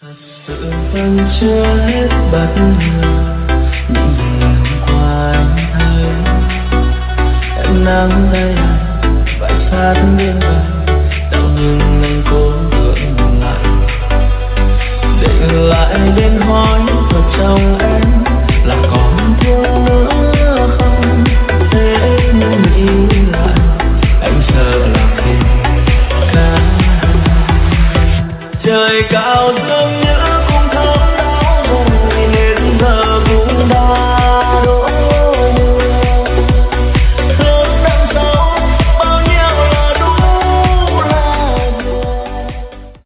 sự vẫn chưa hết bất ngờ những gì hôm qua anh thấy em nắng đây vài sát biên bài